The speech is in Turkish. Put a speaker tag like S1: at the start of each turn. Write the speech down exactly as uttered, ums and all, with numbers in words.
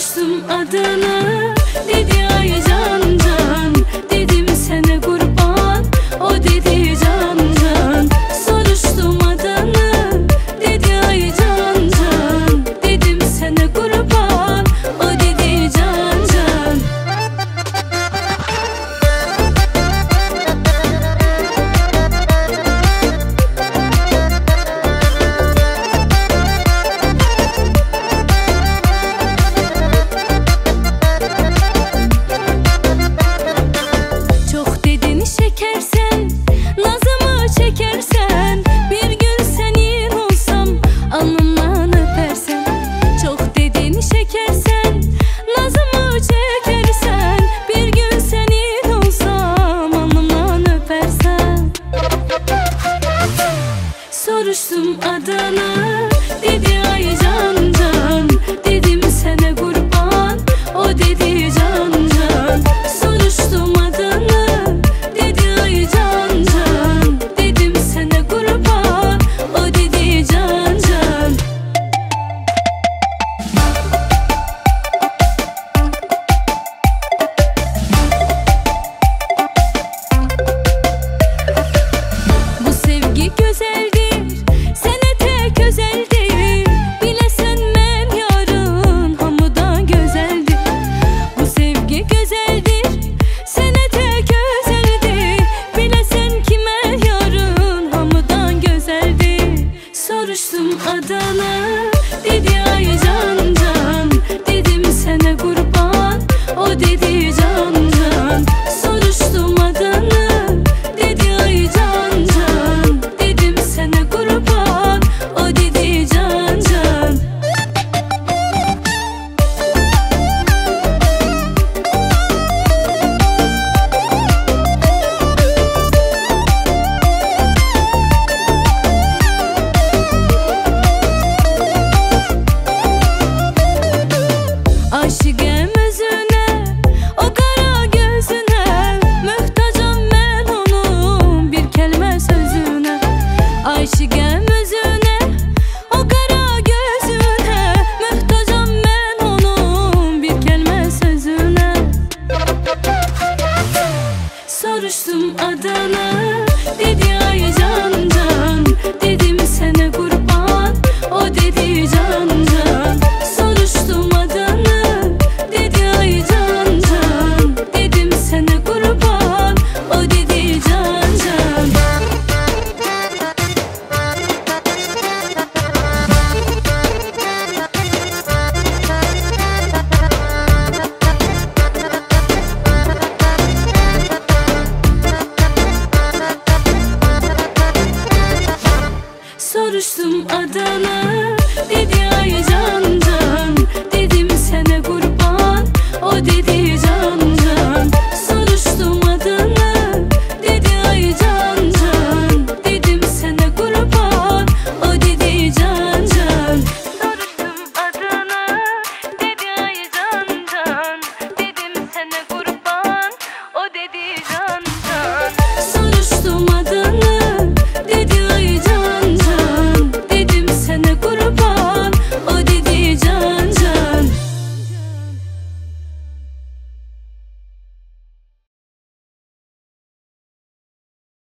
S1: Soruştum adını, dedi ay can can. Dedim sana kurban, o dedi can can. Soruştum adını, dedi ay can can. Dedim sana kurban, o dedi can can. Çekersen, nazımı çekersen, bir gün senin olsam alnımdan öpersen. Çok dediğini çekersen, nazımı çekersen, bir gün senin olsam alnımdan öpersen. Soruştum adını, dedi ay can can. Dedim sana kurban, o dedi can can. Soruştum adını, güzeldir, sene tek özeldir. Bilesen men yarın hamıdan güzeldir. Bu sevgi güzeldir, sene tek özeldir. Bilesen kime yarın hamıdan güzeldir. Soruştum adını, dedi ay can can. Dedim sana kurban, o dedi can can. Soruştum adını, dedi ay can can. Aşıqəm özünə, o qara gözünə, möhtacam mən onun bir kəlmə sözünə. Aşıqəm özünə, o qara gözünə, möhtacam mən onun bir kəlmə sözünə. Soruştum adını,